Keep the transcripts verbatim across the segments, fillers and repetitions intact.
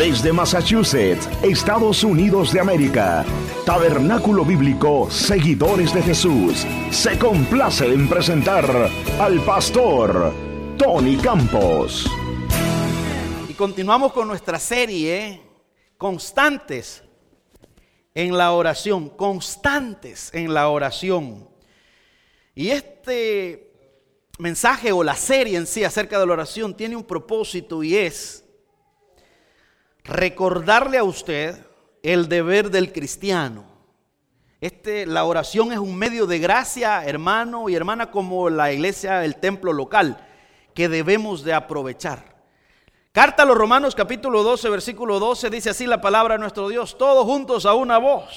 Desde Massachusetts, Estados Unidos de América, Tabernáculo Bíblico Seguidores de Jesús se complace en presentar al pastor Tony Campos. Y continuamos con nuestra serie Constantes en la oración, constantes en la oración. Y este mensaje o la serie en sí acerca de la oración tiene un propósito y es recordarle a usted el deber del cristiano. Este, la oración es un medio de gracia, hermano y hermana, como la iglesia, el templo local, que debemos de aprovechar. Carta a los Romanos capítulo doce, versículo doce, dice así la palabra de nuestro Dios: todos juntos a una voz,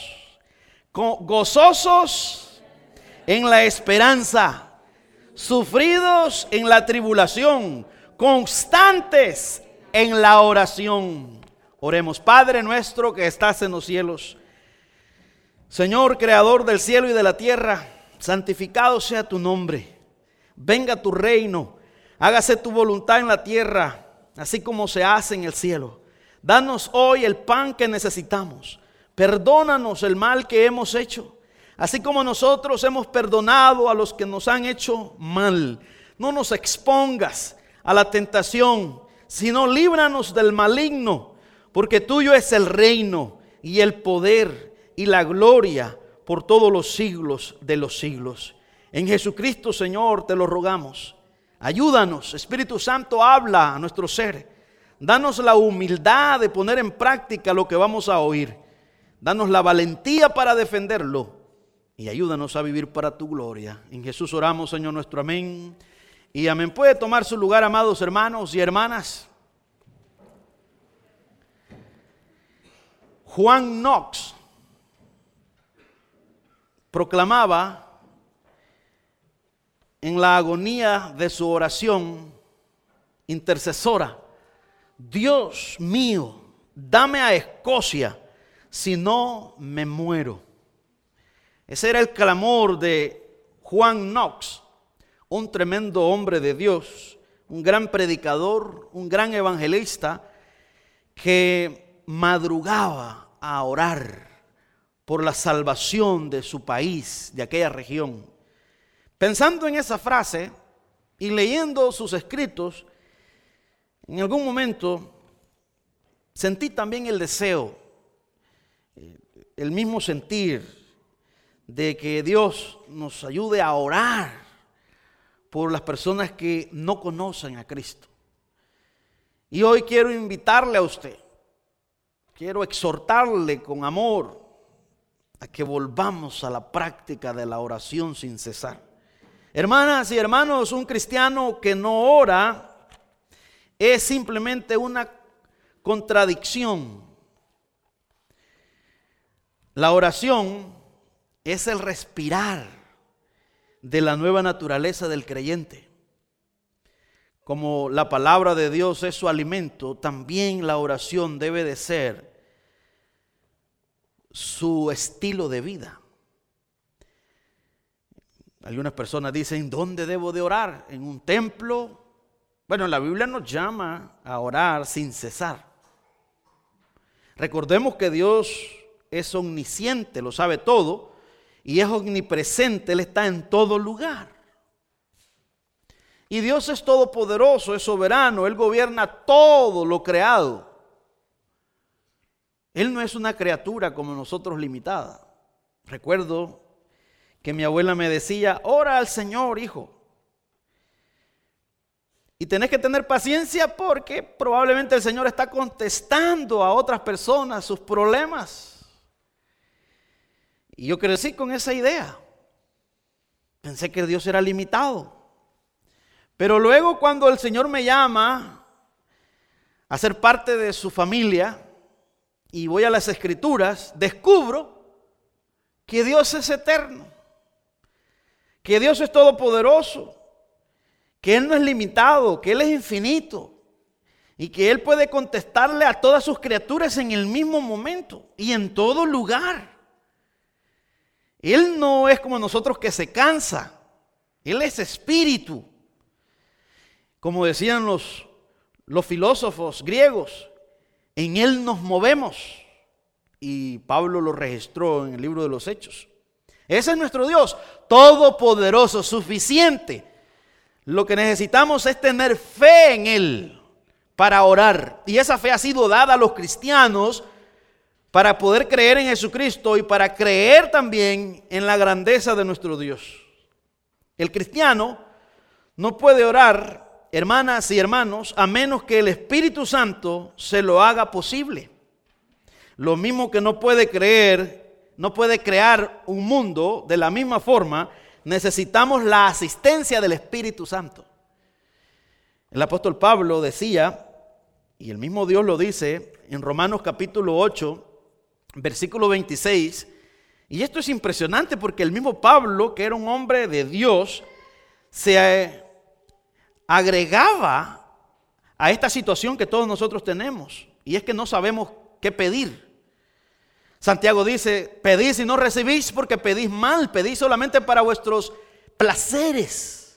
gozosos en la esperanza, sufridos en la tribulación, constantes en la oración. Oremos. Padre nuestro que estás en los cielos, Señor creador del cielo y de la tierra, santificado sea tu nombre. Venga tu reino, hágase tu voluntad en la tierra, así como se hace en el cielo. Danos hoy el pan que necesitamos. Perdónanos el mal que hemos hecho, así como nosotros hemos perdonado a los que nos han hecho mal. No nos expongas a la tentación, sino líbranos del maligno, porque tuyo es el reino y el poder y la gloria por todos los siglos de los siglos. En Jesucristo, Señor, te lo rogamos. Ayúdanos, Espíritu Santo, habla a nuestro ser. Danos la humildad de poner en práctica lo que vamos a oír. Danos la valentía para defenderlo y ayúdanos a vivir para tu gloria. En Jesús oramos, Señor nuestro, amén y amén. Puede tomar su lugar, amados hermanos y hermanas. Juan Knox proclamaba en la agonía de su oración intercesora: Dios mío, dame a Escocia, si no me muero. Ese era el clamor de Juan Knox, un tremendo hombre de Dios, un gran predicador, un gran evangelista que madrugaba a orar por la salvación de su país, de aquella región. Pensando en esa frase y leyendo sus escritos, en algún momento sentí también el deseo, el mismo sentir de que Dios nos ayude a orar por las personas que no conocen a Cristo. Y hoy quiero invitarle a usted, quiero exhortarle con amor a que volvamos a la práctica de la oración sin cesar. Hermanas y hermanos, un cristiano que no ora es simplemente una contradicción. La oración es el respirar de la nueva naturaleza del creyente. Como la palabra de Dios es su alimento, también la oración debe de ser su estilo de vida. Algunas personas dicen: ¿dónde debo de orar? ¿En un templo? Bueno, la Biblia nos llama a orar sin cesar. Recordemos que Dios es omnisciente, lo sabe todo, y es omnipresente, Él está en todo lugar. Y Dios es todopoderoso, es soberano, Él gobierna todo lo creado. Él no es una criatura como nosotros limitada. Recuerdo que mi abuela me decía: ora al Señor, hijo. Y tenés que tener paciencia porque probablemente el Señor está contestando a otras personas sus problemas. Y yo crecí con esa idea. Pensé que Dios era limitado. Pero luego, cuando el Señor me llama a ser parte de su familia y voy a las Escrituras, descubro que Dios es eterno, que Dios es todopoderoso, que Él no es limitado, que Él es infinito y que Él puede contestarle a todas sus criaturas en el mismo momento y en todo lugar. Él no es como nosotros que se cansa, Él es espíritu. Como decían los, los filósofos griegos, En Él nos movemos. Y Pablo lo registró en el libro de los Hechos. Ese es nuestro Dios, todopoderoso, suficiente. Lo que necesitamos es tener fe en Él para orar. Y esa fe ha sido dada a los cristianos para poder creer en Jesucristo y para creer también en la grandeza de nuestro Dios. El cristiano no puede orar, hermanas y hermanos, a menos que el Espíritu Santo se lo haga posible. Lo mismo que no puede creer, no puede crear un mundo de la misma forma, necesitamos la asistencia del Espíritu Santo. El apóstol Pablo decía, y el mismo Dios lo dice en Romanos capítulo ocho, versículo veintiséis, y esto es impresionante porque el mismo Pablo, que era un hombre de Dios, se agregaba a esta situación que todos nosotros tenemos, y es que no sabemos qué pedir. Santiago dice, pedís y no recibís porque pedís mal, pedís solamente para vuestros placeres.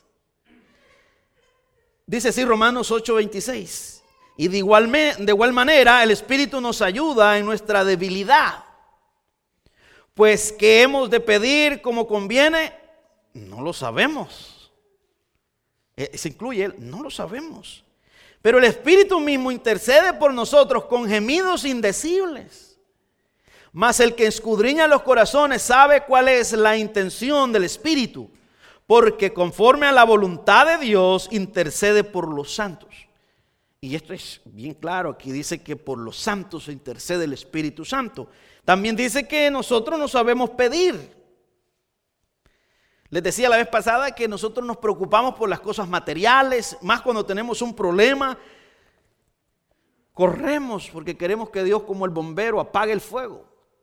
Dice así Romanos ocho veintiséis. Y de igual, me, de igual manera el Espíritu nos ayuda en nuestra debilidad. Pues ¿qué hemos de pedir como conviene? No lo sabemos. Se incluye él, no lo sabemos. Pero el Espíritu mismo intercede por nosotros con gemidos indecibles. Mas el que escudriña los corazones sabe cuál es la intención del Espíritu, porque conforme a la voluntad de Dios intercede por los santos. Y esto es bien claro, aquí dice que por los santos intercede el Espíritu Santo. También dice que nosotros no sabemos pedir. Les decía la vez pasada que nosotros nos preocupamos por las cosas materiales, más cuando tenemos un problema. Corremos porque queremos que Dios, como el bombero, apague el fuego.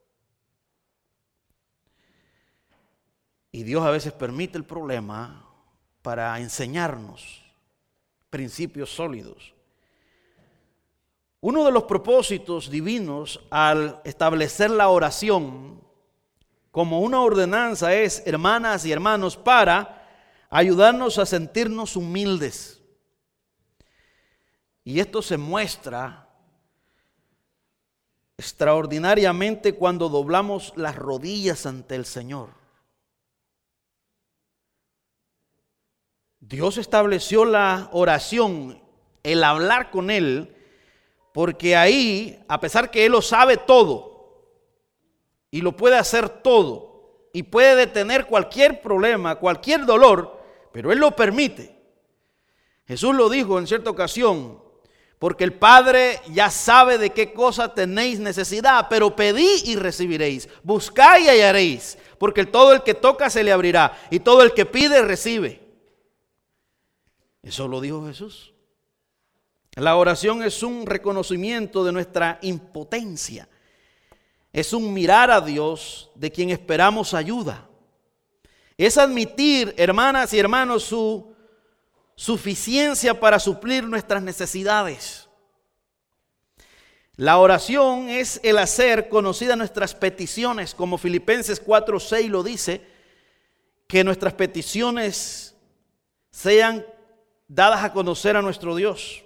Y Dios a veces permite el problema para enseñarnos principios sólidos. Uno de los propósitos divinos al establecer la oración como una ordenanza es, hermanas y hermanos, para ayudarnos a sentirnos humildes. Y esto se muestra extraordinariamente cuando doblamos las rodillas ante el Señor. Dios estableció la oración, el hablar con Él, porque ahí, a pesar que Él lo sabe todo y lo puede hacer todo y puede detener cualquier problema, cualquier dolor, pero Él lo permite. Jesús lo dijo en cierta ocasión, porque el Padre ya sabe de qué cosa tenéis necesidad, pero pedid y recibiréis, buscad y hallaréis, porque todo el que toca se le abrirá y todo el que pide recibe. Eso lo dijo Jesús. La oración es un reconocimiento de nuestra impotencia. Es un mirar a Dios de quien esperamos ayuda. Es admitir, hermanas y hermanos, su suficiencia para suplir nuestras necesidades. La oración es el hacer conocidas nuestras peticiones, como Filipenses cuatro seis lo dice, que nuestras peticiones sean dadas a conocer a nuestro Dios.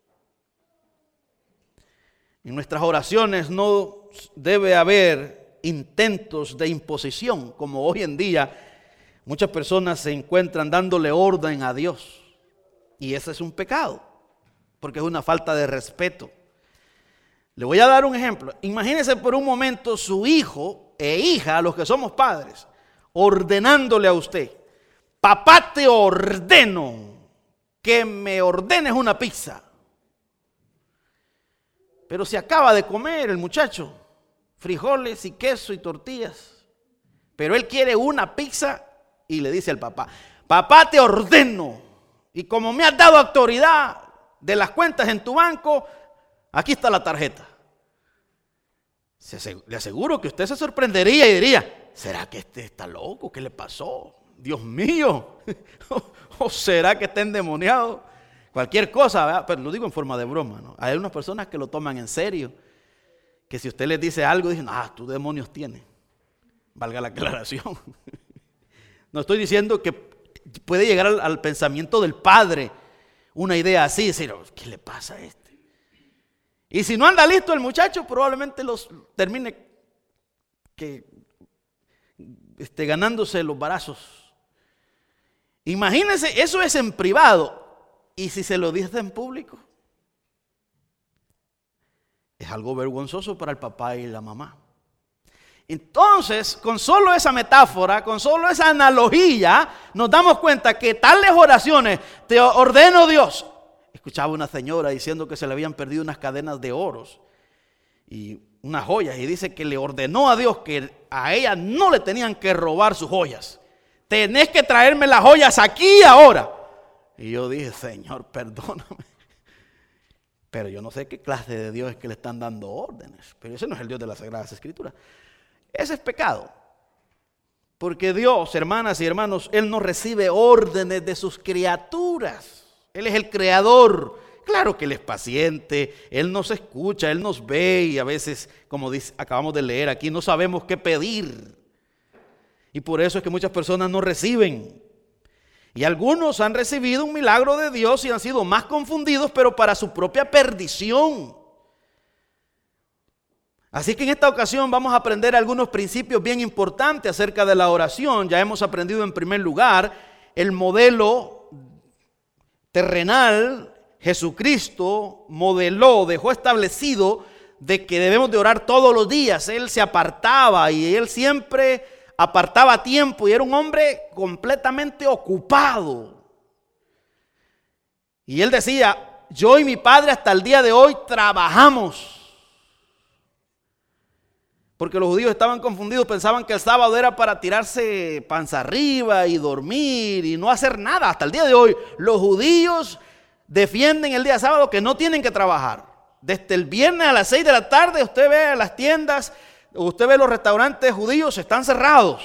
En nuestras oraciones no debe haber intentos de imposición, como hoy en día muchas personas se encuentran dándole orden a Dios. Y ese es un pecado, porque es una falta de respeto. Le voy a dar un ejemplo. Imagínese por un momento su hijo e hija, a los que somos padres, ordenándole a usted: papá, te ordeno que me ordenes una pizza. Pero se acaba de comer el muchacho frijoles y queso y tortillas, pero él quiere una pizza y le dice al papá: papá, te ordeno, y como me has dado autoridad de las cuentas en tu banco, aquí está la tarjeta. Le aseguro que usted se sorprendería y diría: ¿será que este está loco? ¿Qué le pasó? Dios mío. ¿O será que está endemoniado? Cualquier cosa, ¿verdad? Pero lo digo en forma de broma, ¿no? Hay unas personas que lo toman en serio, que si usted les dice algo, dicen: ah, tú demonios tienes. Valga la aclaración. No estoy diciendo que puede llegar al, al pensamiento del padre una idea así, decir: ¿qué le pasa a este? Y si no anda listo el muchacho, probablemente los termine que, este, ganándose los barazos. Imagínense, eso es en privado. ¿Y si se lo dice en público? Es algo vergonzoso para el papá y la mamá. Entonces, con solo esa metáfora, con solo esa analogía, nos damos cuenta que tales oraciones, te ordeno Dios. Escuchaba una señora diciendo que se le habían perdido unas cadenas de oros y unas joyas, y dice que le ordenó a Dios que a ella no le tenían que robar sus joyas. Tenés que traerme las joyas aquí y ahora. Y yo dije, Señor, perdóname. Pero yo no sé qué clase de Dios es que le están dando órdenes. Pero ese no es el Dios de las Sagradas Escrituras. Ese es pecado. Porque Dios, hermanas y hermanos, Él no recibe órdenes de sus criaturas. Él es el creador. Claro que Él es paciente, Él nos escucha, Él nos ve y a veces, como dice, acabamos de leer aquí, no sabemos qué pedir. Y por eso es que muchas personas no reciben. Y algunos han recibido un milagro de Dios y han sido más confundidos, pero para su propia perdición. Así que en esta ocasión vamos a aprender algunos principios bien importantes acerca de la oración. Ya hemos aprendido en primer lugar el modelo terrenal. Jesucristo modeló, dejó establecido de que debemos de orar todos los días. Él se apartaba y Él siempre apartaba tiempo y era un hombre completamente ocupado. Y Él decía, yo y mi Padre hasta el día de hoy trabajamos. Porque los judíos estaban confundidos, pensaban que el sábado era para tirarse panza arriba y dormir y no hacer nada. Hasta el día de hoy los judíos defienden el día sábado, que no tienen que trabajar. Desde el viernes a las seis de la tarde usted ve las tiendas, usted ve los restaurantes judíos, están cerrados.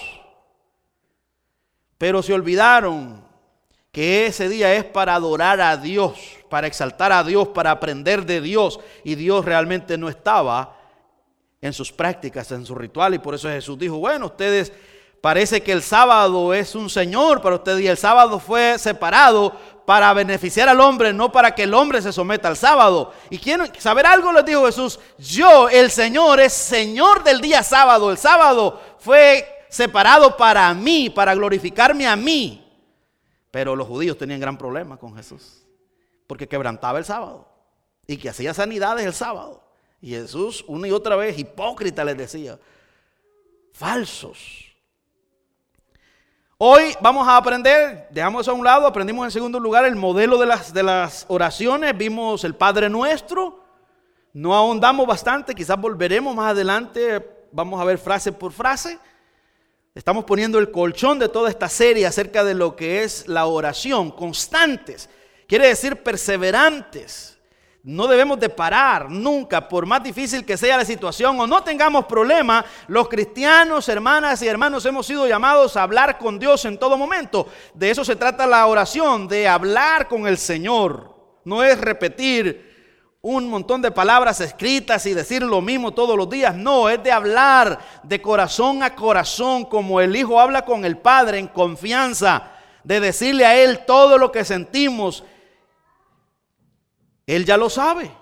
Pero se olvidaron que ese día es para adorar a Dios, para exaltar a Dios, para aprender de Dios. Y Dios realmente no estaba en sus prácticas, en su ritual. Y por eso Jesús dijo, bueno, ustedes parece que el sábado es un señor para ustedes y el sábado fue separado para beneficiar al hombre, no para que el hombre se someta al sábado. Y quieren saber algo, les dijo Jesús, yo, el Señor, es Señor del día sábado. El sábado fue separado para mí, para glorificarme a mí. Pero los judíos tenían gran problema con Jesús, porque quebrantaba el sábado y que hacía sanidades el sábado. Y Jesús una y otra vez, hipócrita, les decía, falsos. Hoy vamos a aprender, dejamos eso a un lado, aprendimos en segundo lugar el modelo de las, de las oraciones, vimos el Padre Nuestro, no ahondamos bastante, quizás volveremos más adelante, vamos a ver frase por frase. Estamos poniendo el colchón de toda esta serie acerca de lo que es la oración, constantes, quiere decir perseverantes. No debemos de parar nunca, por más difícil que sea la situación o no tengamos problema. Los cristianos, hermanas y hermanos, hemos sido llamados a hablar con Dios en todo momento. De eso se trata la oración, de hablar con el Señor. No es repetir un montón de palabras escritas y decir lo mismo todos los días. No, es de hablar de corazón a corazón, como el Hijo habla con el Padre en confianza, de decirle a Él todo lo que sentimos. Él ya lo sabe.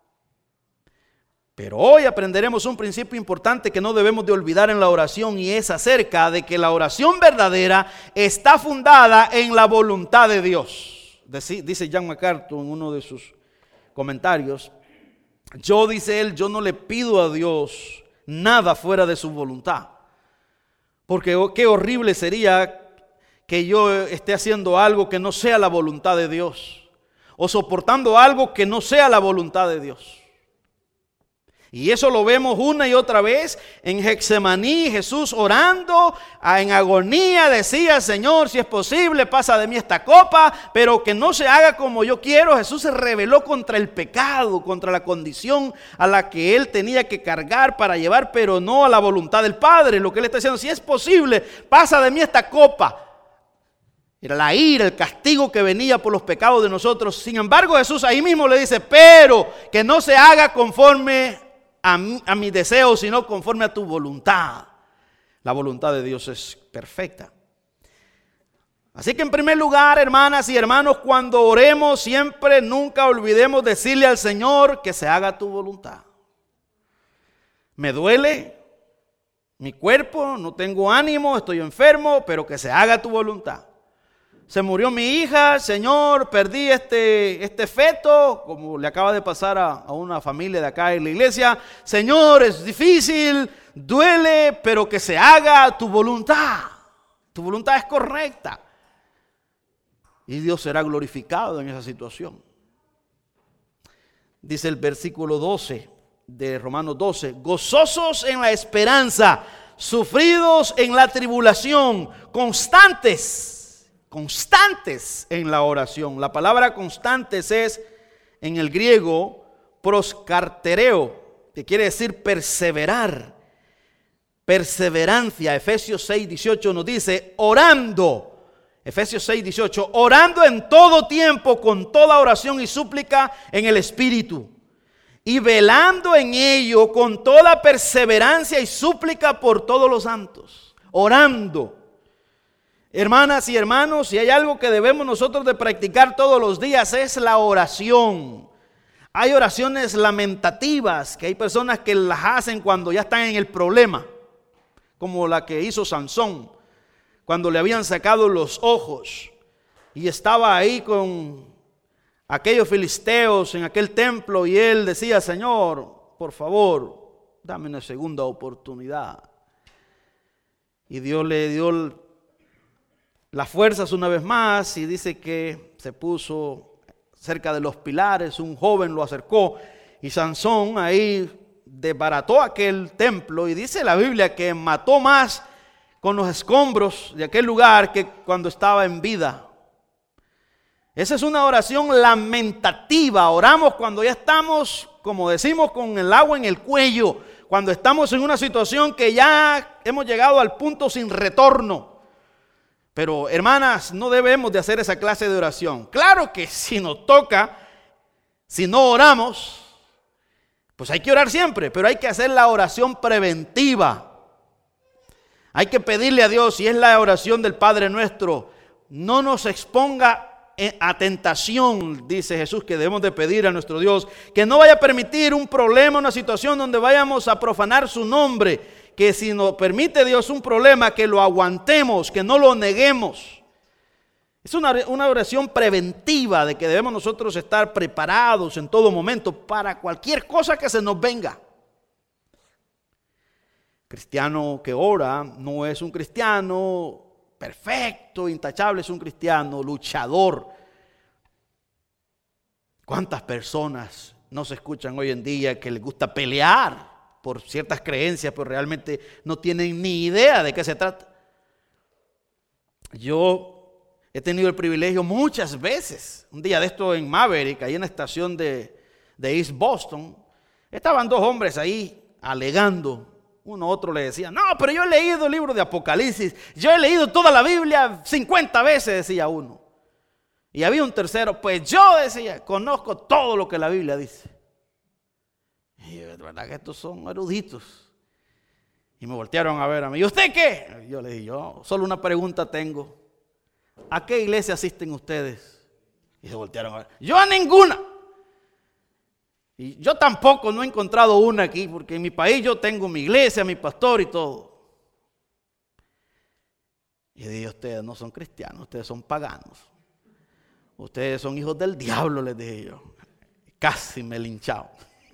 Pero hoy aprenderemos un principio importante que no debemos de olvidar en la oración, y es acerca de que la oración verdadera está fundada en la voluntad de Dios. Dice John MacArthur en uno de sus comentarios, yo, dice él, yo no le pido a Dios nada fuera de su voluntad. Porque qué horrible sería que yo esté haciendo algo que no sea la voluntad de Dios, o soportando algo que no sea la voluntad de Dios. Y eso lo vemos una y otra vez en Getsemaní. Jesús orando en agonía decía, Señor, si es posible, pasa de mí esta copa, pero que no se haga como yo quiero. Jesús se rebeló contra el pecado, contra la condición a la que Él tenía que cargar para llevar, pero no a la voluntad del Padre. Lo que Él está diciendo, si es posible, pasa de mí esta copa. Era la ira, el castigo que venía por los pecados de nosotros. Sin embargo, Jesús ahí mismo le dice, pero que no se haga conforme a, mí, a mis deseos, sino conforme a tu voluntad. La voluntad de Dios es perfecta. Así que en primer lugar, hermanas y hermanos, cuando oremos, siempre, nunca olvidemos decirle al Señor que se haga tu voluntad. Me duele mi cuerpo, no tengo ánimo, estoy enfermo, pero que se haga tu voluntad. Se murió mi hija, Señor, perdí este, este feto, como le acaba de pasar a, a una familia de acá en la iglesia. Señor, es difícil, duele, pero que se haga tu voluntad. Tu voluntad es correcta. Y Dios será glorificado en esa situación. Dice el versículo doce de Romanos doce. Gozosos en la esperanza, sufridos en la tribulación, constantes, constantes en la oración. La palabra constantes es en el griego proscartereo, que quiere decir perseverar, perseverancia. Efesios seis dieciocho nos dice orando. Efesios seis dieciocho, orando en todo tiempo con toda oración y súplica en el Espíritu, y velando en ello con toda perseverancia y súplica por todos los santos. Orando. Hermanas y hermanos, si hay algo que debemos nosotros de practicar todos los días es la oración. Hay oraciones lamentativas que hay personas que las hacen cuando ya están en el problema, como la que hizo Sansón, cuando le habían sacado los ojos y estaba ahí con aquellos filisteos en aquel templo y él decía, Señor, por favor, dame una segunda oportunidad. Y Dios le dio las fuerzas una vez más y dice que se puso cerca de los pilares, un joven lo acercó y Sansón ahí desbarató aquel templo y dice la Biblia que mató más con los escombros de aquel lugar que cuando estaba en vida. Esa es una oración lamentativa. Oramos cuando ya estamos, como decimos, con el agua en el cuello, cuando estamos en una situación que ya hemos llegado al punto sin retorno. Pero hermanas, no debemos de hacer esa clase de oración. Claro que si nos toca, si no oramos, pues hay que orar siempre, pero hay que hacer la oración preventiva. Hay que pedirle a Dios, y es la oración del Padre Nuestro, no nos exponga a tentación, dice Jesús, que debemos de pedir a nuestro Dios, que no vaya a permitir un problema, una situación donde vayamos a profanar su nombre, que si nos permite Dios un problema, que lo aguantemos, que no lo neguemos. Es una, una oración preventiva de que debemos nosotros estar preparados en todo momento para cualquier cosa que se nos venga. Cristiano que ora no es un cristiano perfecto, intachable, es un cristiano luchador. ¿Cuántas personas no se escuchan hoy en día que les gusta pelear por ciertas creencias, pero realmente no tienen ni idea de qué se trata? Yo he tenido el privilegio muchas veces, un día de esto en Maverick, ahí en la estación de, de East Boston, estaban dos hombres ahí alegando. Uno a otro le decía, no, pero yo he leído el libro de Apocalipsis, yo he leído toda la Biblia cincuenta veces, decía uno. Y había un tercero, pues yo decía, conozco todo lo que la Biblia dice. Y de verdad que estos son eruditos. Y me voltearon a ver a mí, ¿y usted qué? Yo le dije, yo solo una pregunta tengo. ¿A qué iglesia asisten ustedes? Y se voltearon a ver, yo a ninguna. Y yo tampoco no he encontrado una aquí, porque en mi país yo tengo mi iglesia, mi pastor y todo. Y dije, ustedes no son cristianos, ustedes son paganos. Ustedes son hijos del diablo, les dije yo. Casi me lincharon.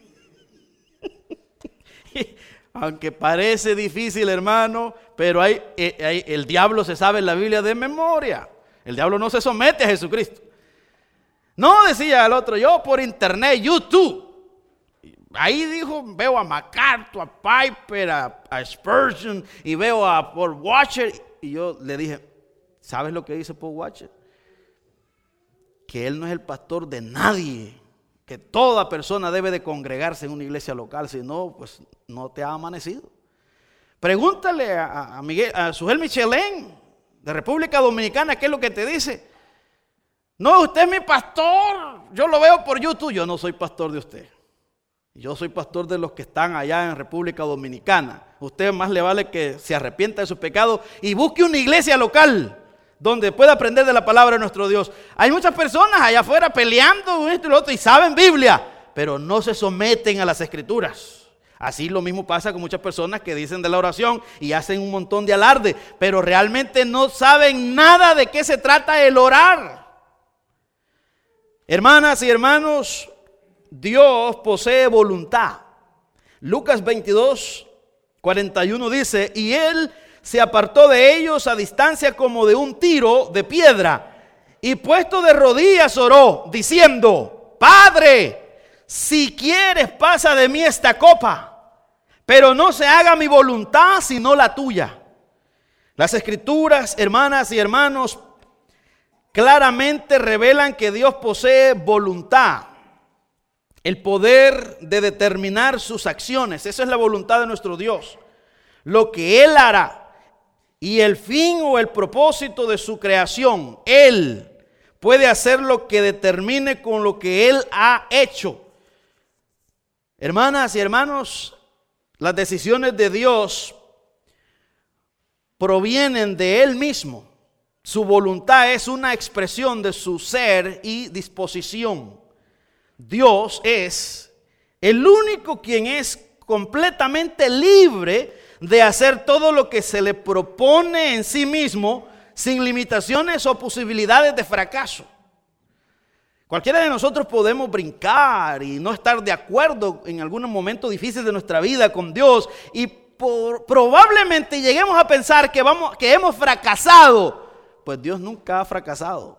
Aunque parece difícil, hermano, pero hay, hay, el diablo se sabe en la Biblia de memoria. El diablo no se somete a Jesucristo. No, decía el otro, yo por internet, YouTube. Ahí dijo, veo a MacArthur, a Piper, a, a Spurgeon y veo a Paul Washer. Y yo le dije, ¿sabes lo que dice Paul Washer? Que él no es el pastor de nadie, que toda persona debe de congregarse en una iglesia local, si no, pues no te ha amanecido. Pregúntale a, a, Miguel, a Sujel Michelén de República Dominicana qué es lo que te dice. No, usted es mi pastor, yo lo veo por YouTube. Yo no soy pastor de usted. Yo soy pastor de los que están allá en República Dominicana. Usted más le vale que se arrepienta de su pecado y busque una iglesia local donde pueda aprender de la palabra de nuestro Dios. Hay muchas personas allá afuera peleando esto y lo otro y saben Biblia, pero no se someten a las escrituras. Así lo mismo pasa con muchas personas que dicen de la oración y hacen un montón de alarde, pero realmente no saben nada de qué se trata el orar. Hermanas y hermanos, Dios posee voluntad. Lucas veintidós, cuarenta y uno dice, y él se apartó de ellos a distancia como de un tiro de piedra, y puesto de rodillas oró, diciendo, Padre, si quieres pasa de mí esta copa, pero no se haga mi voluntad sino la tuya. Las escrituras, hermanas y hermanos, claramente revelan que Dios posee voluntad, el poder de determinar sus acciones. Esa es la voluntad de nuestro Dios, lo que Él hará. Y el fin o el propósito de su creación, Él puede hacer lo que determine con lo que Él ha hecho. Hermanas y hermanos, las decisiones de Dios provienen de Él mismo. Su voluntad es una expresión de su ser y disposición. Dios es el único quien es completamente libre de hacer todo lo que se le propone en sí mismo, sin limitaciones o posibilidades de fracaso. Cualquiera de nosotros podemos brincar y no estar de acuerdo en algún momento difícil de nuestra vida con Dios, y por, probablemente lleguemos a pensar que, vamos, que hemos fracasado. Pues Dios nunca ha fracasado.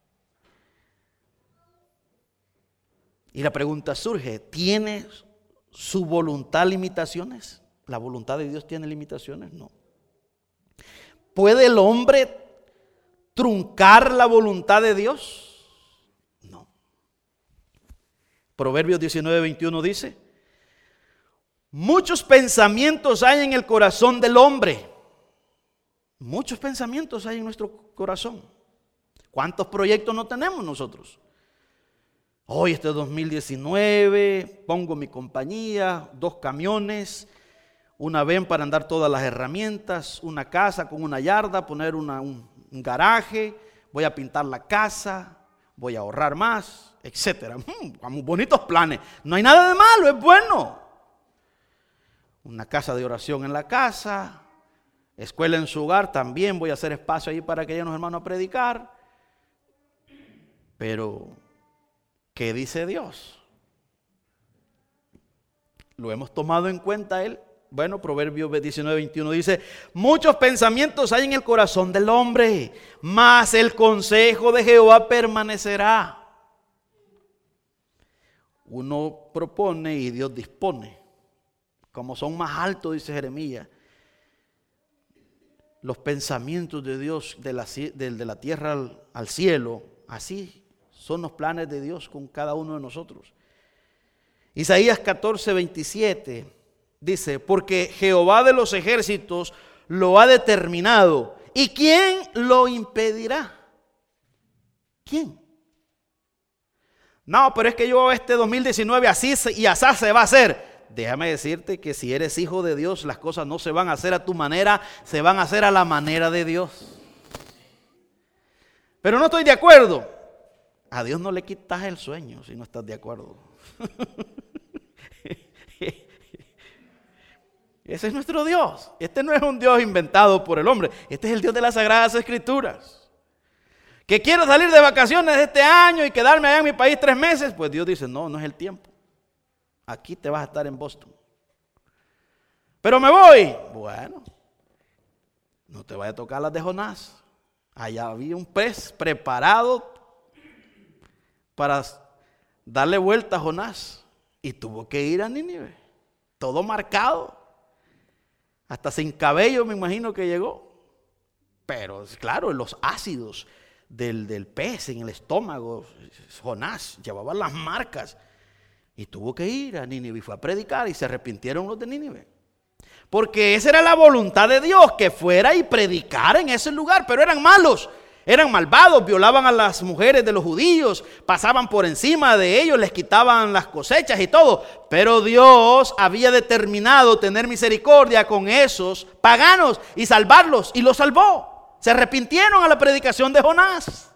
Y la pregunta surge, ¿tiene su voluntad limitaciones? ¿La voluntad de Dios tiene limitaciones? No. ¿Puede el hombre truncar la voluntad de Dios? No. Proverbios diecinueve, veintiuno dice, muchos pensamientos hay en el corazón del hombre. Muchos pensamientos hay en nuestro corazón. ¿Cuántos proyectos no tenemos nosotros? Hoy este dos mil diecinueve, pongo mi compañía, dos camiones, una ven para andar todas las herramientas, una casa con una yarda, poner una, un, un garaje, voy a pintar la casa, voy a ahorrar más, etcétera. Mm, bonitos planes, no hay nada de malo, es bueno. Una casa de oración en la casa, escuela en su hogar, también voy a hacer espacio ahí para que lleguen los hermanos a predicar. Pero, ¿qué dice Dios? ¿Lo hemos tomado en cuenta Él? Bueno, Proverbios diecinueve, veintiuno dice, muchos pensamientos hay en el corazón del hombre, mas el consejo de Jehová permanecerá. Uno propone y Dios dispone. Como son más altos, dice Jeremías, los pensamientos de Dios de la, de, de la tierra al, al cielo, así son los planes de Dios con cada uno de nosotros. Isaías catorce, veintisiete dice, porque Jehová de los ejércitos lo ha determinado, ¿y quién lo impedirá? ¿Quién? No, pero es que yo este dos mil diecinueve así y así se va a hacer. Déjame decirte que si eres hijo de Dios, las cosas no se van a hacer a tu manera, se van a hacer a la manera de Dios. Pero no estoy de acuerdo. A Dios no le quitas el sueño si no estás de acuerdo. Ese es nuestro Dios. Este no es un Dios inventado por el hombre. Este es el Dios de las Sagradas Escrituras. Que quiero salir de vacaciones este año y quedarme allá en mi país tres meses. Pues Dios dice, no, no es el tiempo. Aquí te vas a estar en Boston. Pero me voy. Bueno, no te vaya a tocar las de Jonás. Allá había un pez preparado para darle vuelta a Jonás. Y tuvo que ir a Nínive. Todo marcado. Hasta sin cabello me imagino que llegó. Pero claro, los ácidos del, del pez en el estómago, Jonás llevaba las marcas. Y tuvo que ir a Nínive y fue a predicar y se arrepintieron los de Nínive. Porque esa era la voluntad de Dios, que fuera y predicara en ese lugar. Pero eran malos, eran malvados, violaban a las mujeres de los judíos, pasaban por encima de ellos, les quitaban las cosechas y todo. Pero Dios había determinado tener misericordia con esos paganos y salvarlos, y los salvó. Se arrepintieron a la predicación de Jonás.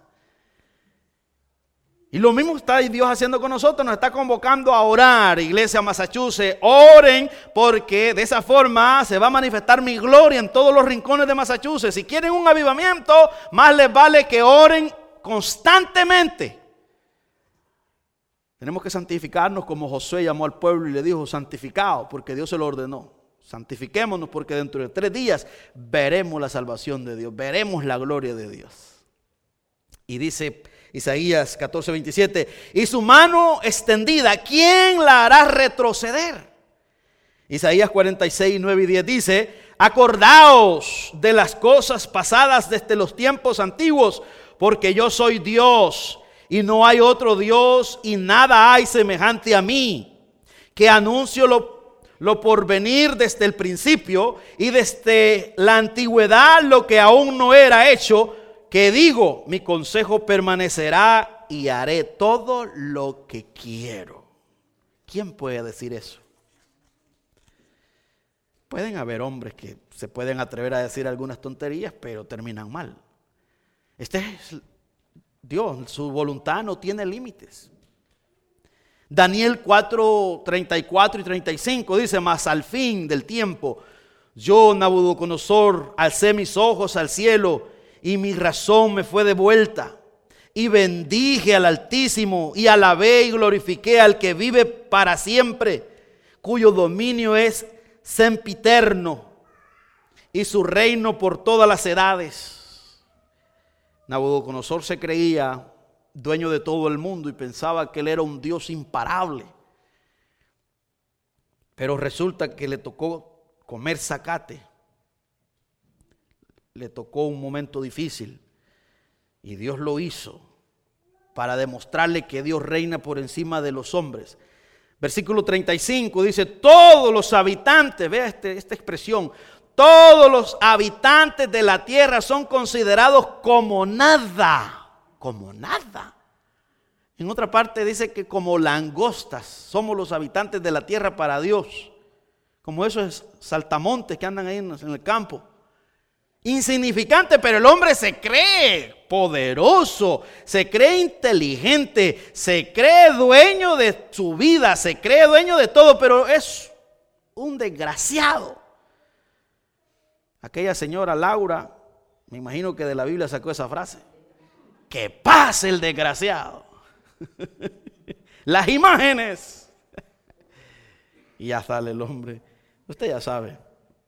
Y lo mismo está Dios haciendo con nosotros, nos está convocando a orar, Iglesia Massachusetts, oren porque de esa forma se va a manifestar mi gloria en todos los rincones de Massachusetts. Si quieren un avivamiento, más les vale que oren constantemente. Tenemos que santificarnos como Josué llamó al pueblo y le dijo, santificaos, porque Dios se lo ordenó. Santifiquémonos porque dentro de tres días veremos la salvación de Dios, veremos la gloria de Dios. Y dice Isaías catorce veintisiete, y su mano extendida, ¿quién la hará retroceder? Isaías cuarenta y seis, nueve y diez dice, acordaos de las cosas pasadas desde los tiempos antiguos, porque yo soy Dios y no hay otro Dios y nada hay semejante a mí, que anuncio lo, lo por venir desde el principio y desde la antigüedad lo que aún no era hecho, que digo, mi consejo permanecerá y haré todo lo que quiero. ¿Quién puede decir eso? Pueden haber hombres que se pueden atrever a decir algunas tonterías, pero terminan mal. Este es Dios, su voluntad no tiene límites. Daniel cuatro, treinta y cuatro y treinta y cinco dice, mas al fin del tiempo, yo, Nabucodonosor, alcé mis ojos al cielo, y mi razón me fue devuelta, y bendije al Altísimo, y alabé y glorifiqué al que vive para siempre, cuyo dominio es sempiterno, y su reino por todas las edades. Nabucodonosor se creía dueño de todo el mundo y pensaba que él era un Dios imparable. Pero resulta que le tocó comer zacate. Le tocó un momento difícil y Dios lo hizo para demostrarle que Dios reina por encima de los hombres. Versículo treinta y cinco dice, todos los habitantes, vea este, esta expresión, todos los habitantes de la tierra son considerados como nada, como nada. En otra parte dice que como langostas somos los habitantes de la tierra para Dios, como esos saltamontes que andan ahí en el campo. Insignificante, pero el hombre se cree poderoso, se cree inteligente, se cree dueño de su vida, se cree dueño de todo, pero es un desgraciado. Aquella señora Laura, me imagino que de la Biblia sacó esa frase, que pase el desgraciado. Las imágenes. Y ya sale el hombre, usted ya sabe.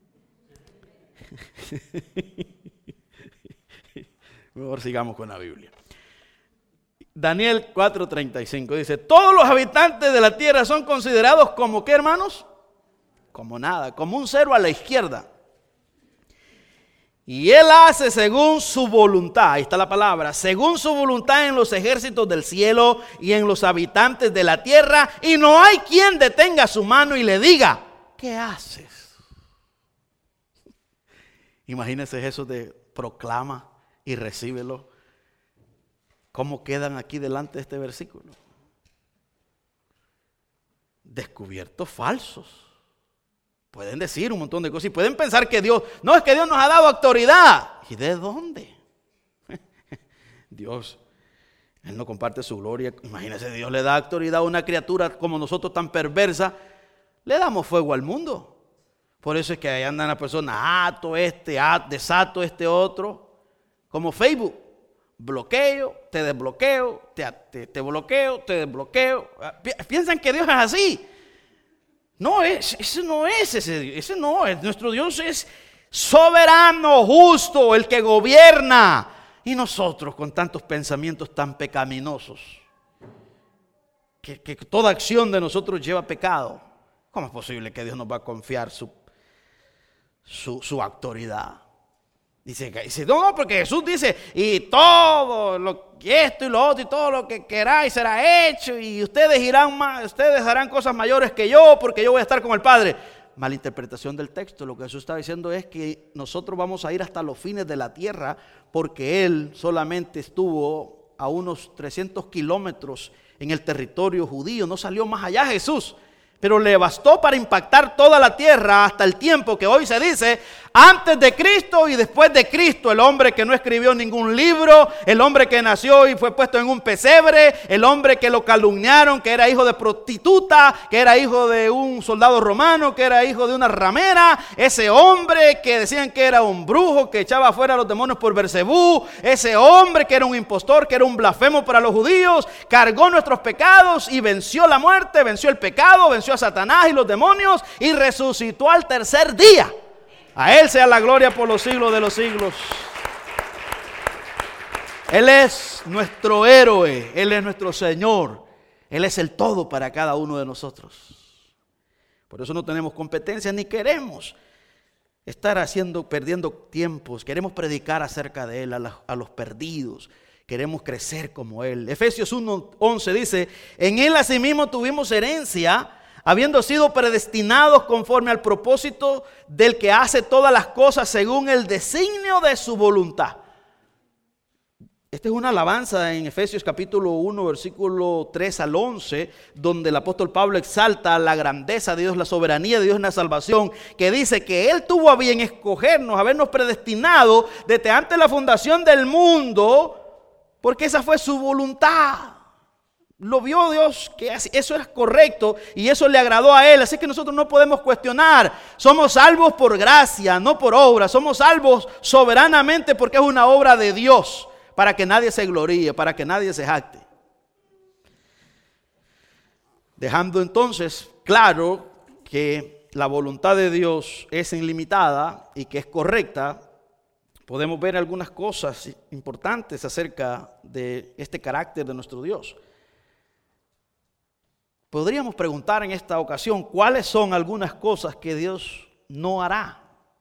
Mejor sigamos con la Biblia. Daniel cuatro treinta y cinco dice, todos los habitantes de la tierra son considerados como ¿qué, hermanos? Como nada, como un cero a la izquierda. Y él hace según su voluntad, ahí está la palabra, según su voluntad en los ejércitos del cielo y en los habitantes de la tierra, y no hay quien detenga su mano y le diga, ¿qué haces? Imagínense eso de proclama y recíbelo. ¿Cómo quedan aquí delante de este versículo? Descubiertos falsos. Pueden decir un montón de cosas y pueden pensar que Dios, no, es que Dios nos ha dado autoridad. ¿Y de dónde? Dios, Él no comparte su gloria. Imagínense, Dios le da autoridad a una criatura como nosotros tan perversa. Le damos fuego al mundo. Por eso es que ahí andan las personas, ato este, ato, desato este otro. Como Facebook, bloqueo, te desbloqueo, te, te, te bloqueo, te desbloqueo. Piensan que Dios es así. No, es, ese no es ese Dios, ese no es. Nuestro Dios es soberano, justo, el que gobierna. Y nosotros con tantos pensamientos tan pecaminosos, que, que toda acción de nosotros lleva pecado. ¿Cómo es posible que Dios nos va a confiar su Su, su autoridad? Dice, dice, no, porque Jesús dice, y todo lo que esto y lo otro y todo lo que queráis será hecho, y ustedes irán más, ustedes harán cosas mayores que yo, porque yo voy a estar con el Padre. Malinterpretación del texto. Lo que Jesús está diciendo es que nosotros vamos a ir hasta los fines de la tierra, porque Él solamente estuvo a unos trescientos kilómetros en el territorio judío, no salió más allá Jesús. Pero le bastó para impactar toda la tierra hasta el tiempo que hoy se dice, antes de Cristo y después de Cristo. El hombre que no escribió ningún libro, el hombre que nació y fue puesto en un pesebre, el hombre que lo calumniaron, que era hijo de prostituta, que era hijo de un soldado romano, que era hijo de una ramera, ese hombre que decían que era un brujo, que echaba afuera a los demonios por Bersebú, ese hombre que era un impostor, que era un blasfemo para los judíos, cargó nuestros pecados y venció la muerte, venció el pecado, venció a Satanás y los demonios y resucitó al tercer día. A Él sea la gloria por los siglos de los siglos. Él es nuestro héroe, Él es nuestro Señor, Él es el todo para cada uno de nosotros. Por eso no tenemos competencia ni queremos estar haciendo, perdiendo tiempos. Queremos predicar acerca de Él a, la, a los perdidos. Queremos crecer como Él. Efesios uno once dice: en Él asimismo tuvimos herencia, habiendo sido predestinados conforme al propósito del que hace todas las cosas según el designio de su voluntad. Esta es una alabanza en Efesios capítulo uno, versículo tres al once, donde el apóstol Pablo exalta la grandeza de Dios, la soberanía de Dios en la salvación, que dice que Él tuvo a bien escogernos, habernos predestinado desde antes de la fundación del mundo, porque esa fue su voluntad. Lo vio Dios que eso es correcto y eso le agradó a Él. Así que nosotros no podemos cuestionar. Somos salvos por gracia, no por obra. Somos salvos soberanamente porque es una obra de Dios, para que nadie se gloríe, para que nadie se jacte. Dejando entonces claro que la voluntad de Dios es ilimitada y que es correcta, podemos ver algunas cosas importantes acerca de este carácter de nuestro Dios. Podríamos preguntar en esta ocasión, ¿cuáles son algunas cosas que Dios no hará?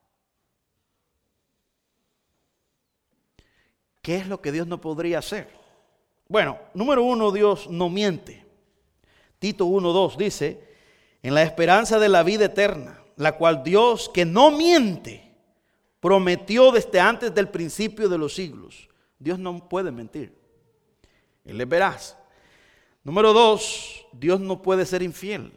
¿Qué es lo que Dios no podría hacer? Bueno, número uno, Dios no miente. Tito uno dos dice: en la esperanza de la vida eterna, la cual Dios, que no miente, prometió desde antes del principio de los siglos. Dios no puede mentir. Él es veraz. Número dos, Dios no puede ser infiel.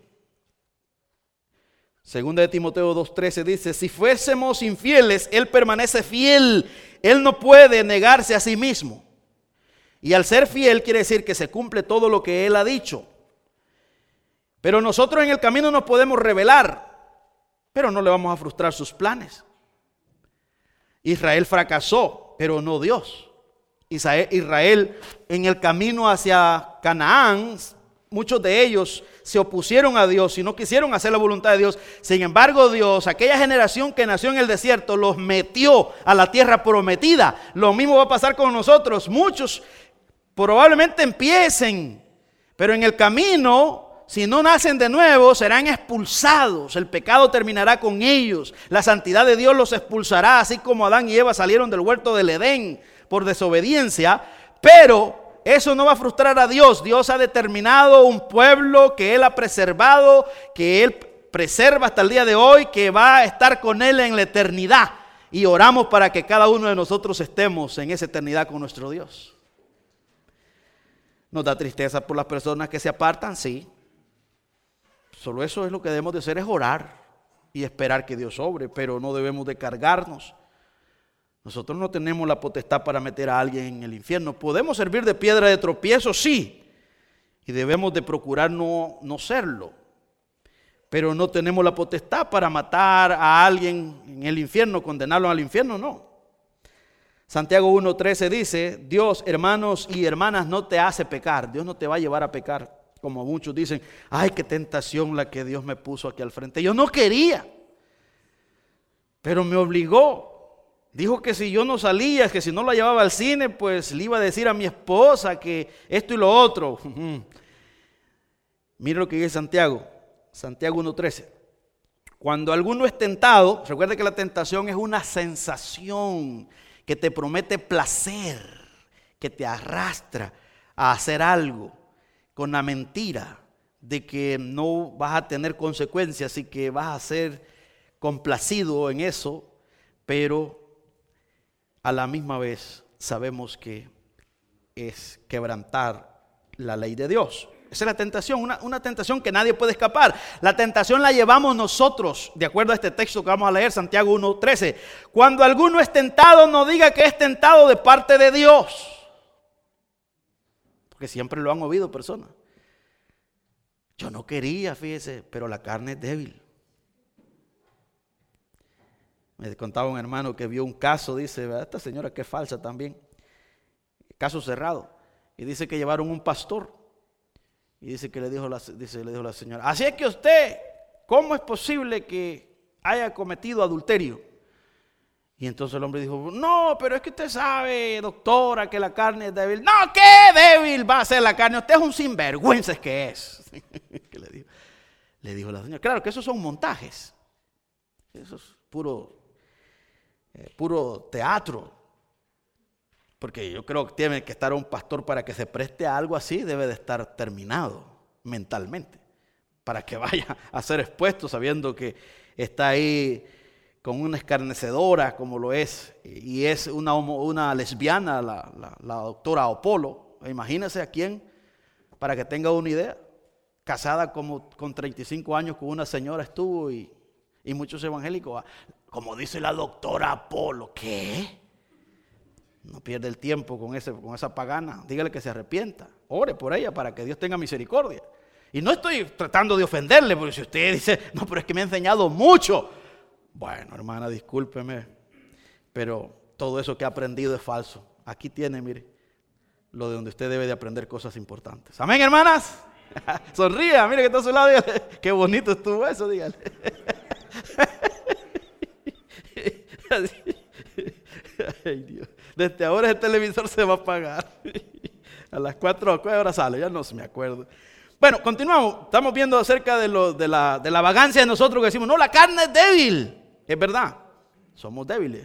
Segunda de Timoteo dos trece dice: si fuésemos infieles, Él permanece fiel. Él no puede negarse a sí mismo. Y al ser fiel quiere decir que se cumple todo lo que Él ha dicho. Pero nosotros en el camino nos podemos rebelar, pero no le vamos a frustrar sus planes. Israel fracasó, pero no Dios. Israel en el camino hacia Canaán, muchos de ellos se opusieron a Dios y no quisieron hacer la voluntad de Dios. Sin embargo, Dios, aquella generación que nació en el desierto, los metió a la tierra prometida. Lo mismo va a pasar con nosotros. Muchos probablemente empiecen, pero en el camino, si no nacen de nuevo, serán expulsados. El pecado terminará con ellos. La santidad de Dios los expulsará, así como Adán y Eva salieron del huerto del Edén por desobediencia. Pero eso no va a frustrar a Dios. Dios ha determinado un pueblo que Él ha preservado, que Él preserva hasta el día de hoy, que va a estar con Él en la eternidad. Y oramos para que cada uno de nosotros estemos en esa eternidad con nuestro Dios. ¿Nos da tristeza por las personas que se apartan? Sí. Solo eso es lo que debemos de hacer, es orar y esperar que Dios obre, pero no debemos de cargarnos. Nosotros no tenemos la potestad para meter a alguien en el infierno. Podemos servir de piedra de tropiezo, sí, y debemos de procurar no, no serlo. Pero no tenemos la potestad para matar a alguien en el infierno, condenarlo al infierno, no. Santiago uno trece dice: Dios, hermanos y hermanas, no te hace pecar. Dios no te va a llevar a pecar. Como muchos dicen: ay, qué tentación la que Dios me puso aquí al frente. Yo no quería, pero me obligó. Dijo que si yo no salía, que si no la llevaba al cine, pues le iba a decir a mi esposa que esto y lo otro. Mire lo que dice Santiago, Santiago uno trece. Cuando alguno es tentado, recuerde que la tentación es una sensación que te promete placer, que te arrastra a hacer algo con la mentira de que no vas a tener consecuencias y que vas a ser complacido en eso, pero a la misma vez sabemos que es quebrantar la ley de Dios. Esa es la tentación, una, una tentación que nadie puede escapar. La tentación la llevamos nosotros, de acuerdo a este texto que vamos a leer, Santiago uno trece. Cuando alguno es tentado, no diga que es tentado de parte de Dios. Porque siempre lo han oído personas. Yo no quería, fíjese, pero la carne es débil. Me contaba un hermano que vio un caso, dice, esta señora que es falsa también. Caso cerrado. Y dice que llevaron un pastor. Y dice que le dijo, la, dice, le dijo la señora, así es que usted, ¿cómo es posible que haya cometido adulterio? Y entonces el hombre dijo, no, pero es que usted sabe, doctora, que la carne es débil. No, ¿qué débil va a ser la carne? Usted es un sinvergüenza, es que es. ¿Qué le dijo? Le dijo la señora, claro que esos son montajes. Eso es puro, eh, puro teatro. Porque yo creo que tiene que estar un pastor para que se preste a algo así, debe de estar terminado mentalmente, para que vaya a ser expuesto sabiendo que está ahí con una escarnecedora como lo es, y es una, una lesbiana, la, la, la doctora Apolo. Imagínese a quién, para que tenga una idea, casada como con treinta y cinco años con una señora estuvo, y, y muchos evangélicos, como dice la doctora Apolo, ¿qué? No pierde el tiempo con, ese, con esa pagana. Dígale que se arrepienta. Ore por ella para que Dios tenga misericordia. Y no estoy tratando de ofenderle, porque si usted dice, no, pero es que me ha enseñado mucho. Bueno, hermana, discúlpeme, pero todo eso que ha aprendido es falso. Aquí tiene, mire, lo de donde usted debe de aprender cosas importantes. Amén, hermanas. Sonría, mire que está a su lado. Dígale, qué bonito estuvo eso, dígale. Ay, Dios. Desde ahora el televisor se va a apagar. A las cuatro, ¿qué hora sale? Ya no se me acuerdo. Bueno, continuamos. Estamos viendo acerca de, lo, de, la, de la vagancia de nosotros que decimos, no, la carne es débil. Es verdad, somos débiles.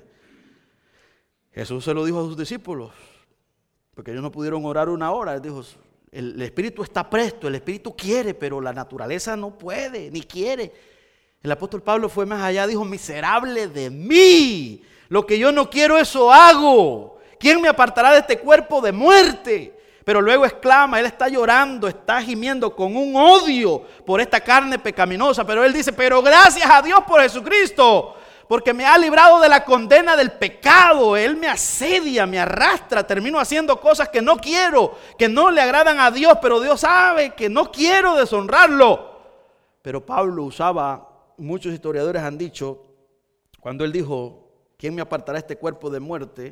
Jesús se lo dijo a sus discípulos, porque ellos no pudieron orar una hora. Él dijo, el, el espíritu está presto, el espíritu quiere, pero la naturaleza no puede, ni quiere. El apóstol Pablo fue más allá, dijo, miserable de mí. Lo que yo no quiero, eso hago. ¿Quién me apartará de este cuerpo de muerte? Pero luego exclama, él está llorando, está gimiendo con un odio por esta carne pecaminosa. Pero él dice, pero gracias a Dios por Jesucristo, porque me ha librado de la condena del pecado. Él me asedia, me arrastra, termino haciendo cosas que no quiero, que no le agradan a Dios, pero Dios sabe que no quiero deshonrarlo. Pero Pablo usaba, muchos historiadores han dicho, cuando él dijo, ¿quién me apartará de este cuerpo de muerte?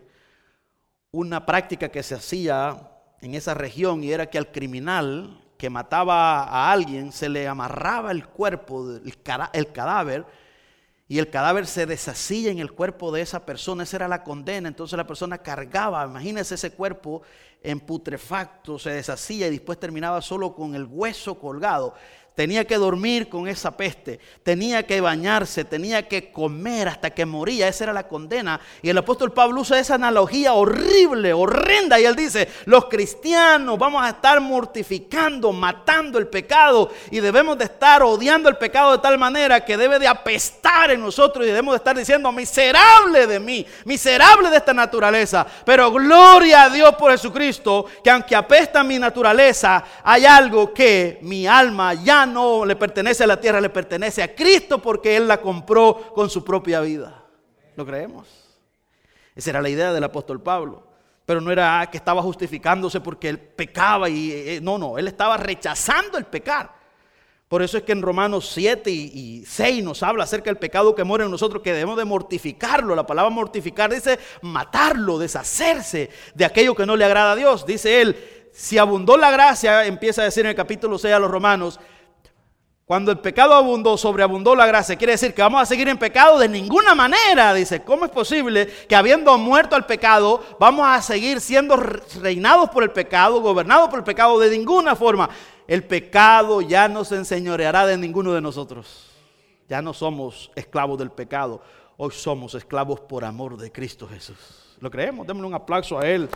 Una práctica que se hacía en esa región, y era que al criminal que mataba a alguien se le amarraba el cuerpo, el cadáver, y el cadáver se deshacía en el cuerpo de esa persona. Esa era la condena. Entonces la persona cargaba, imagínense ese cuerpo en putrefacto, se deshacía y después terminaba solo con el hueso colgado. Tenía que dormir con esa peste, tenía que bañarse, tenía que comer hasta que moría. Esa era la condena. Y el apóstol Pablo usa esa analogía horrible, horrenda. Y él dice, los cristianos vamos a estar mortificando, matando el pecado. Y debemos de estar odiando el pecado de tal manera que debe de apestar en nosotros. Y debemos de estar diciendo, miserable de mí, miserable de esta naturaleza. Pero gloria a Dios por Jesucristo, que aunque apesta mi naturaleza, hay algo que mi alma ya no le pertenece a la tierra, le pertenece a Cristo, porque Él la compró con su propia vida. ¿Lo creemos? Esa era la idea del apóstol Pablo. Pero no era que estaba justificándose porque él pecaba y eh, no, no, él estaba rechazando el pecar. Por eso es que en Romanos siete y, y seis nos habla acerca del pecado que mora en nosotros, que debemos de mortificarlo. La palabra mortificar dice matarlo, deshacerse de aquello que no le agrada a Dios. Dice él, si abundó la gracia, empieza a decir en el capítulo seis a los romanos, cuando el pecado abundó, sobreabundó la gracia. Quiere decir que vamos a seguir en pecado de ninguna manera. Dice, ¿cómo es posible que habiendo muerto al pecado, vamos a seguir siendo reinados por el pecado, gobernados por el pecado? De ninguna forma. El pecado ya no se enseñoreará de ninguno de nosotros. Ya no somos esclavos del pecado. Hoy somos esclavos por amor de Cristo Jesús. ¿Lo creemos? Démosle un aplauso a Él.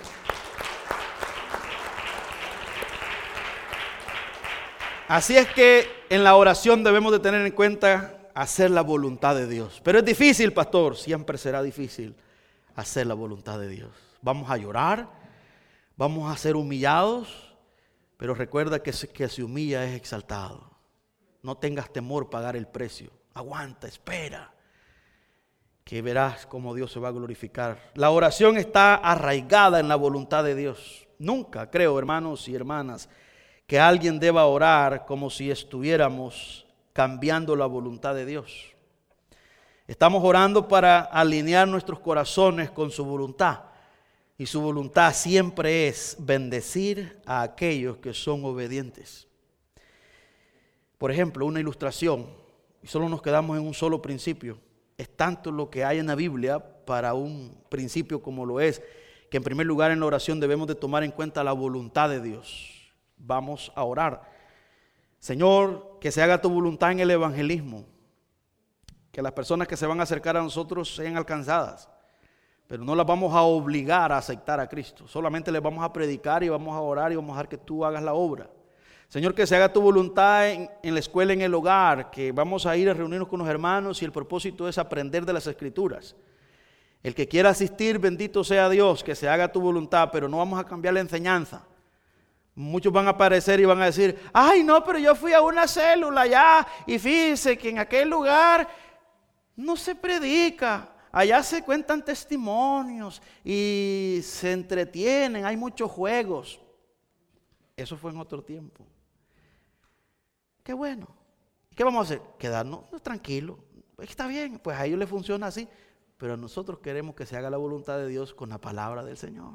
Así es que en la oración debemos de tener en cuenta hacer la voluntad de Dios. Pero es difícil, pastor, siempre será difícil hacer la voluntad de Dios. Vamos a llorar, vamos a ser humillados, Pero recuerda que el que se humilla es exaltado. No tengas temor pagar el precio. Aguanta, espera, que verás cómo Dios se va a glorificar. La oración está arraigada en la voluntad de Dios. Nunca creo, hermanos y hermanas, que alguien deba orar como si estuviéramos cambiando la voluntad de Dios. Estamos orando para alinear nuestros corazones con su voluntad. Y su voluntad siempre es bendecir a aquellos que son obedientes. Por ejemplo, una ilustración, y solo nos quedamos en un solo principio. Es tanto lo que hay en la Biblia para un principio como lo es, que en primer lugar en la oración debemos de tomar en cuenta la voluntad de Dios. Vamos a orar. Señor, que se haga tu voluntad en el evangelismo. Que las personas que se van a acercar a nosotros sean alcanzadas. Pero no las vamos a obligar a aceptar a Cristo. Solamente les vamos a predicar y vamos a orar y vamos a dejar que tú hagas la obra. Señor, que se haga tu voluntad en, en la escuela, en el hogar, que vamos a ir a reunirnos con los hermanos y el propósito es aprender de las Escrituras. El que quiera asistir, bendito sea Dios, que se haga tu voluntad, pero no vamos a cambiar la enseñanza. Muchos van a aparecer y van a decir, ay no, pero yo fui a una célula allá y fíjese que en aquel lugar no se predica. Allá se cuentan testimonios y se entretienen, hay muchos juegos. Eso fue en otro tiempo. Qué bueno. ¿Qué vamos a hacer? Quedarnos tranquilos. Está bien, pues a ellos les funciona así. Pero nosotros queremos que se haga la voluntad de Dios con la palabra del Señor.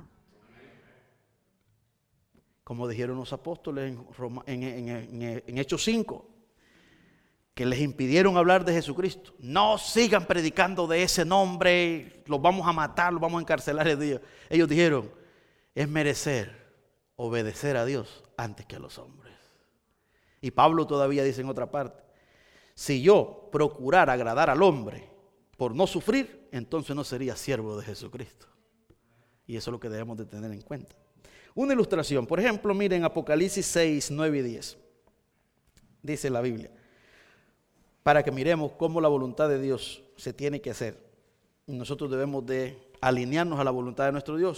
Como dijeron los apóstoles en, Roma, en, en, en, en Hechos cinco. Que les impidieron hablar de Jesucristo. No sigan predicando de ese nombre, los vamos a matar, los vamos a encarcelar. Ellos dijeron, es merecer obedecer a Dios antes que a los hombres. Y Pablo todavía dice en otra parte, si yo procurara agradar al hombre por no sufrir, entonces no sería siervo de Jesucristo. Y eso es lo que debemos de tener en cuenta. Una ilustración, por ejemplo, miren Apocalipsis seis, nueve y diez. Dice la Biblia. Para que miremos cómo la voluntad de Dios se tiene que hacer. Y nosotros debemos de alinearnos a la voluntad de nuestro Dios.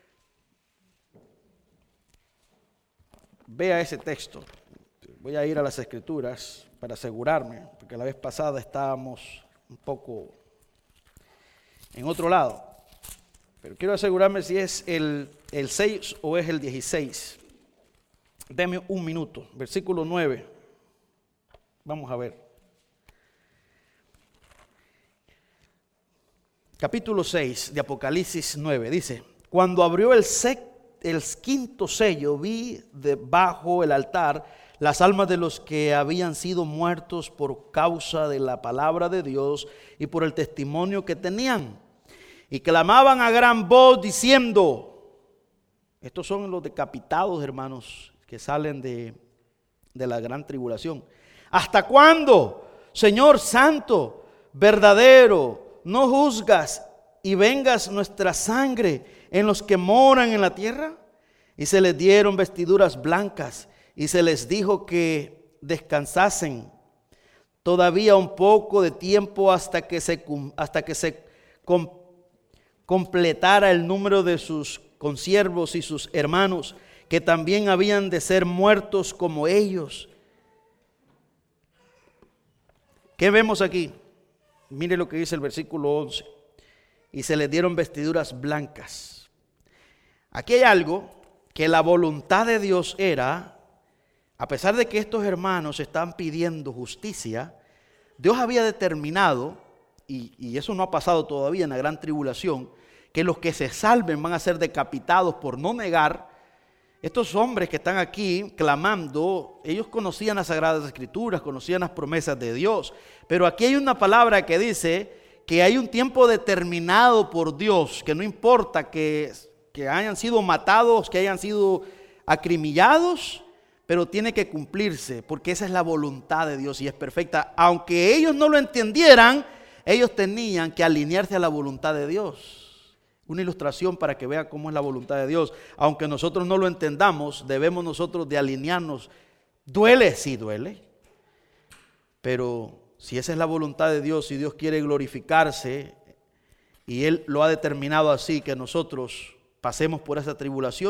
Vea ese texto. Voy a ir a las Escrituras para asegurarme, porque la vez pasada estábamos un poco en otro lado. Pero quiero asegurarme si es el, el seis o es el dieciséis. Deme un minuto. Versículo nueve. Vamos a ver. Capítulo seis de Apocalipsis nueve dice, cuando abrió el, sec, el quinto sello, vi debajo el altar las almas de los que habían sido muertos por causa de la palabra de Dios y por el testimonio que tenían. Y clamaban a gran voz diciendo, estos son los decapitados, hermanos, que salen de, de la gran tribulación. ¿Hasta cuándo, Señor Santo, verdadero, no juzgas y vengas nuestra sangre en los que moran en la tierra? Y se les dieron vestiduras blancas y se les dijo que descansasen todavía un poco de tiempo hasta que se, hasta que se com, completara el número de sus consiervos y sus hermanos, que también habían de ser muertos como ellos. ¿Qué vemos aquí? Mire lo que dice el versículo once. Y se les dieron vestiduras blancas. Aquí hay algo que la voluntad de Dios era, a pesar de que estos hermanos están pidiendo justicia, Dios había determinado, y, y eso no ha pasado todavía en la gran tribulación, que los que se salven van a ser decapitados por no negar. Estos hombres que están aquí clamando, ellos conocían las Sagradas Escrituras, conocían las promesas de Dios. Pero aquí hay una palabra que dice que hay un tiempo determinado por Dios, que no importa que, que hayan sido matados, que hayan sido acrimillados, pero tiene que cumplirse, porque esa es la voluntad de Dios y es perfecta. Aunque ellos no lo entendieran, ellos tenían que alinearse a la voluntad de Dios. Una ilustración para que vea cómo es la voluntad de Dios. Aunque nosotros no lo entendamos, debemos nosotros de alinearnos. Duele, sí duele. Pero si esa es la voluntad de Dios, si Dios quiere glorificarse y Él lo ha determinado así, que nosotros pasemos por esa tribulación,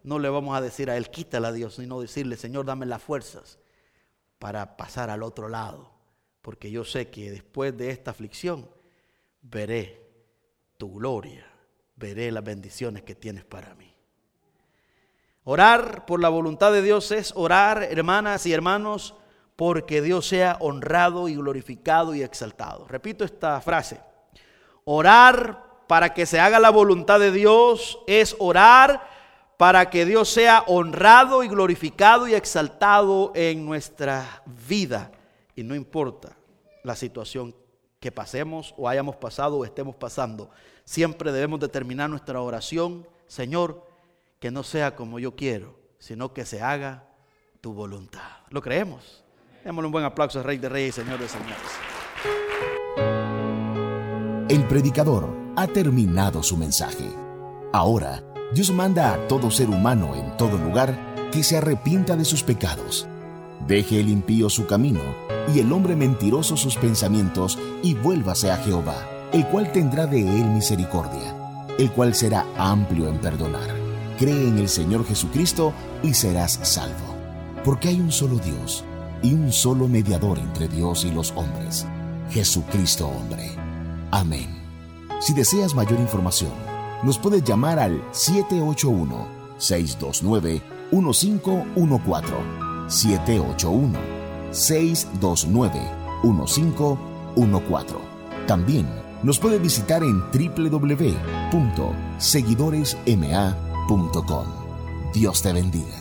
no le vamos a decir a Él, quítala a Dios, sino decirle, Señor, dame las fuerzas para pasar al otro lado, porque yo sé que después de esta aflicción veré tu gloria, veré las bendiciones que tienes para mí. Orar por la voluntad de Dios es orar, hermanas y hermanos, porque Dios sea honrado y glorificado y exaltado. Repito esta frase: orar para que se haga la voluntad de Dios es orar para que Dios sea honrado y glorificado y exaltado en nuestra vida. Y no importa la situación que pasemos o hayamos pasado o estemos pasando, siempre debemos de terminar nuestra oración: Señor, que no sea como yo quiero, sino que se haga tu voluntad. ¿Lo creemos? Démosle un buen aplauso al Rey de Reyes y Señor de Señores. El predicador ha terminado su mensaje. Ahora, Dios manda a todo ser humano en todo lugar que se arrepienta de sus pecados. Deje el impío su camino y el hombre mentiroso sus pensamientos y vuélvase a Jehová, el cual tendrá de él misericordia, el cual será amplio en perdonar. Cree en el Señor Jesucristo y serás salvo. Porque hay un solo Dios y un solo mediador entre Dios y los hombres, Jesucristo hombre. Amén. Si deseas mayor información, nos puedes llamar al siete ocho uno, seis dos nueve, uno cinco uno cuatro, siete ocho uno, seis dos nueve, uno cinco uno cuatro. También nos puede visitar en doble u doble u doble u punto seguidores m a punto com. Dios te bendiga.